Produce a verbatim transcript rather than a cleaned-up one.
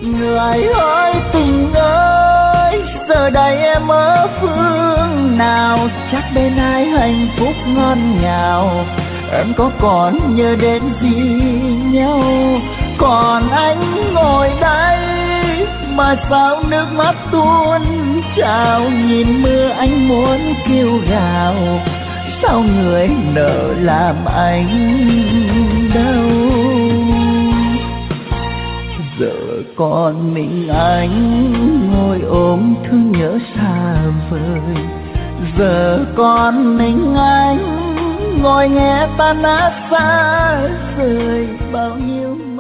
Người ơi tình ơi, giờ đây em ở phương nào? Chắc bên ai hạnh phúc ngon ngào, em có còn nhớ đến gì nhau? Còn anh ngồi đây mà sao nước mắt tuôn trào, nhìn mưa anh muốn kêu gào, sao người nỡ làm anh đau? Giờ còn mình anh ngồi ôm thương nhớ xa vời, giờ còn mình anh ngồi nghe tan nát xa rời bao nhiêu